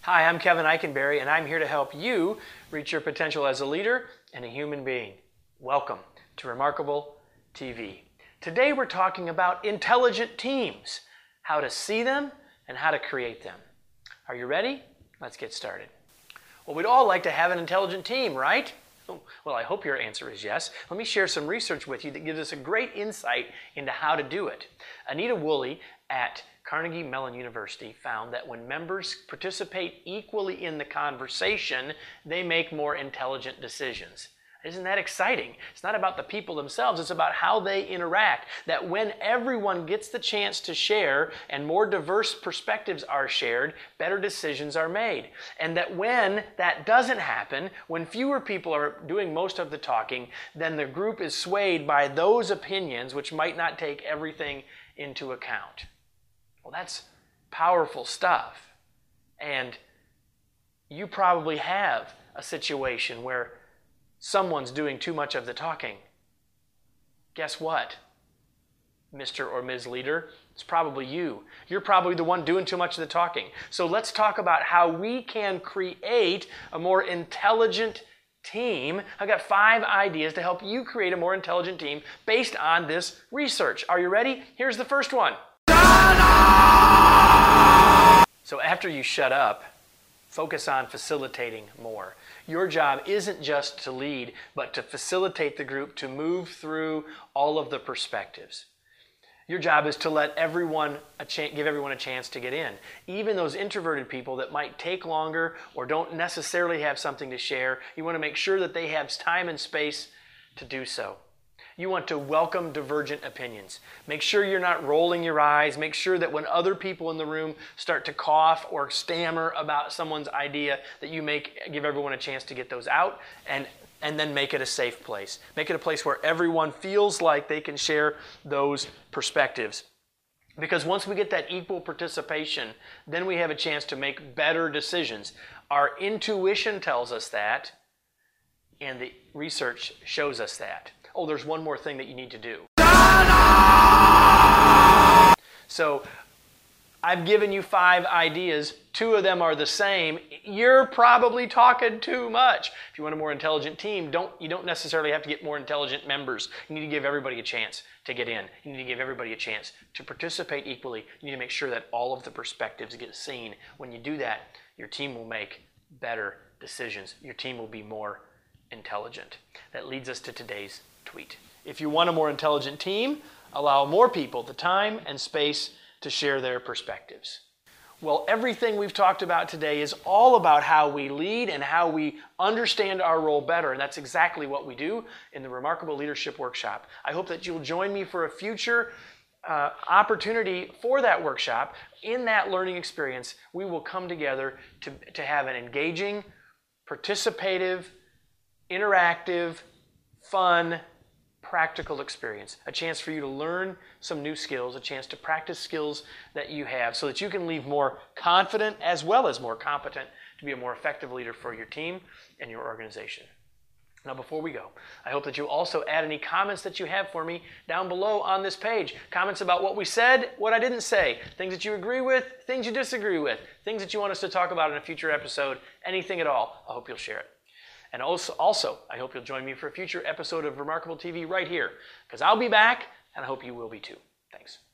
Hi, I'm Kevin Eikenberry, and I'm here to help you reach your potential as a leader and a human being. Welcome to Remarkable TV. Today we're talking about intelligent teams, how to see them and how to create them. Are you ready? Let's get started. Well, we'd all like to have an intelligent team, right? Well, I hope your answer is yes. Let me share some research with you that gives us a great insight into how to do it. Anita Woolley at Carnegie Mellon University found that when members participate equally in the conversation, they make more intelligent decisions. Isn't that exciting? It's not about the people themselves, it's about how they interact. That when everyone gets the chance to share and more diverse perspectives are shared, better decisions are made. And that when that doesn't happen, when fewer people are doing most of the talking, then the group is swayed by those opinions which might not take everything into account. Well, that's powerful stuff. And you probably have a situation where someone's doing too much of the talking. Guess what, Mr. or Ms. Leader? It's probably you. You're probably the one doing too much of the talking. So let's talk about how we can create a more intelligent team. I've got 5 ideas to help you create a more intelligent team based on this research. Are you ready? Here's the first one. So after you shut up, focus on facilitating more. Your job isn't just to lead, but to facilitate the group to move through all of the perspectives. Your job is to let everyone give everyone a chance to get in. Even those introverted people that might take longer or don't necessarily have something to share, you want to make sure that they have time and space to do so. You want to welcome divergent opinions. Make sure you're not rolling your eyes. Make sure that when other people in the room start to cough or stammer about someone's idea, that you give everyone a chance to get those out and then make it a safe place. Make it a place where everyone feels like they can share those perspectives. Because once we get that equal participation, then we have a chance to make better decisions. Our intuition tells us that, and the research shows us that. Oh, there's one more thing that you need to do. So I've given you 5 ideas. 2 of them are the same. You're probably talking too much. If you want a more intelligent team, you don't necessarily have to get more intelligent members. You need to give everybody a chance to get in. You need to give everybody a chance to participate equally. You need to make sure that all of the perspectives get seen. When you do that, your team will make better decisions. Your team will be more intelligent. That leads us to today's tweet. If you want a more intelligent team, allow more people the time and space to share their perspectives. Well, everything we've talked about today is all about how we lead and how we understand our role better, and that's exactly what we do in the Remarkable Leadership Workshop. I hope that you'll join me for a future opportunity for that workshop. In that learning experience, we will come together to have an engaging, participative, interactive, fun, practical experience, a chance for you to learn some new skills, a chance to practice skills that you have so that you can leave more confident as well as more competent to be a more effective leader for your team and your organization. Now, before we go, I hope that you'll also add any comments that you have for me down below on this page. Comments about what we said, what I didn't say, things that you agree with, things you disagree with, things that you want us to talk about in a future episode, anything at all. I hope you'll share it. And also, I hope you'll join me for a future episode of Remarkable TV right here, because I'll be back, and I hope you will be too. Thanks.